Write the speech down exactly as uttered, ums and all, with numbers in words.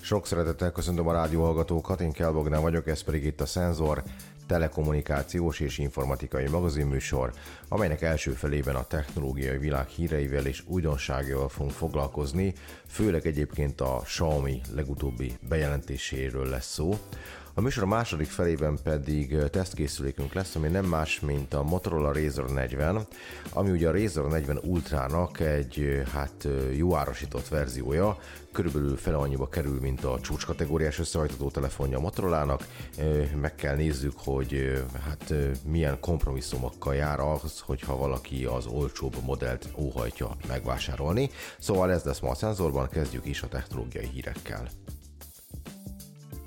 Sok szeretettel köszöntöm a rádióhallgatókat, én Kell Bogdán vagyok, ez pedig itt a Szenzor, telekommunikációs és informatikai magazinműsor, amelynek első felében a technológiai világ híreivel és újdonságaival fogunk foglalkozni, főleg egyébként a Xiaomi legutóbbi bejelentéséről lesz szó. A műsor a második felében pedig tesztkészülékünk lesz, ami nem más, mint a Motorola Razr negyven, ami ugye a Razr negyven Ultrának egy hát jó árasított verziója, körülbelül fele annyiba kerül, mint a csúcskategóriás összehajtató telefonja a Motorolának. Meg kell nézzük, hogy hát milyen kompromisszumokkal jár az, hogyha valaki az olcsóbb modellt óhajtja megvásárolni. Szóval ez lesz ma a Szenzorban, kezdjük is a technológiai hírekkel.